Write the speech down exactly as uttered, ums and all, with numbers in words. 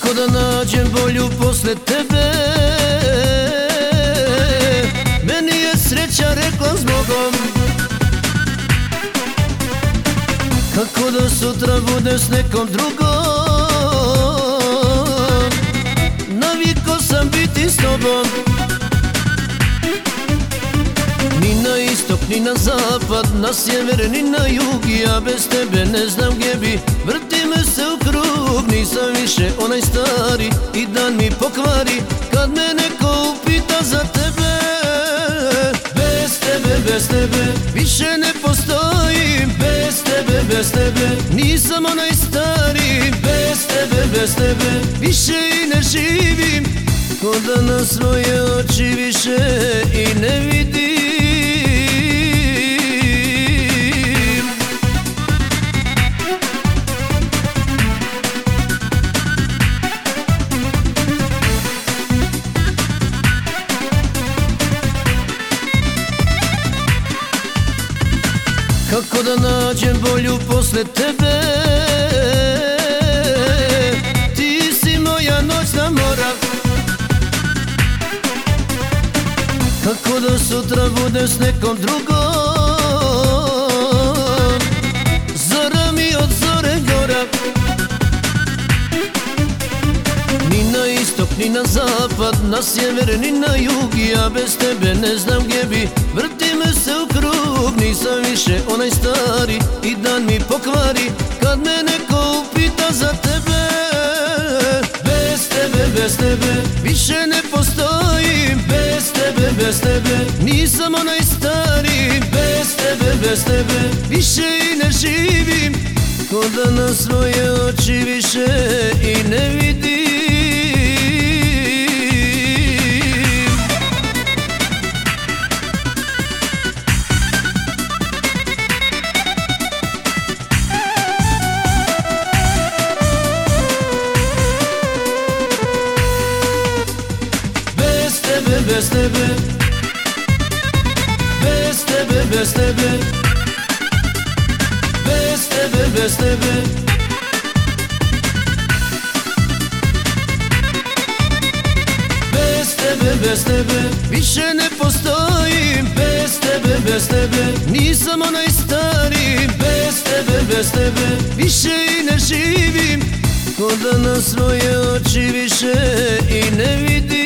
Kako da nađem bolju posle tebe? Meni je sreća rekla zbogom. Kako da sutra bude s nekom drugom? Naviko sam biti s tobom. Ni na istok, ni na zapad, na sjever, ni na jug. Ja bez tebe ne znam gdje bi. Vrti me se u krug, nisam više onaj stari. I dan mi pokvari kad me neko upita za tebe. Bez tebe, bez tebe više ne postojim. Bez tebe, bez tebe nisam onaj stari. Bez tebe, bez tebe više i ne živim. Ko da na svoje oči više i ne vidim. Kako da nađem bolju posle tebe? Ti si moja noćna mora. Kako da sutra bude s nekom drugom? Zora mi od zore gora. Ni na istok, ni na zapad, na sjever, ni na jug. Ja bez tebe ne znam gdje bi. Vrti me se u krug, nisam više onaj stari. I dan mi pokvari kad me neko upita za tebe. Bez tebe, bez tebe više ne postojim. Bez tebe, bez tebe nisam onaj stari. Bez tebe, bez tebe više i ne živim. Ko da na svoje oči više i ne vidim. Bez tebe, bez tebe, bez tebe, bez tebe, bez tebe, bez tebe, bez tebe, bez tebe više ne postojim. Bez tebe, bez tebe nisam onaj stari. Bez tebe, bez tebe više i ne živim. Ko da na svoje oči više i ne vidim.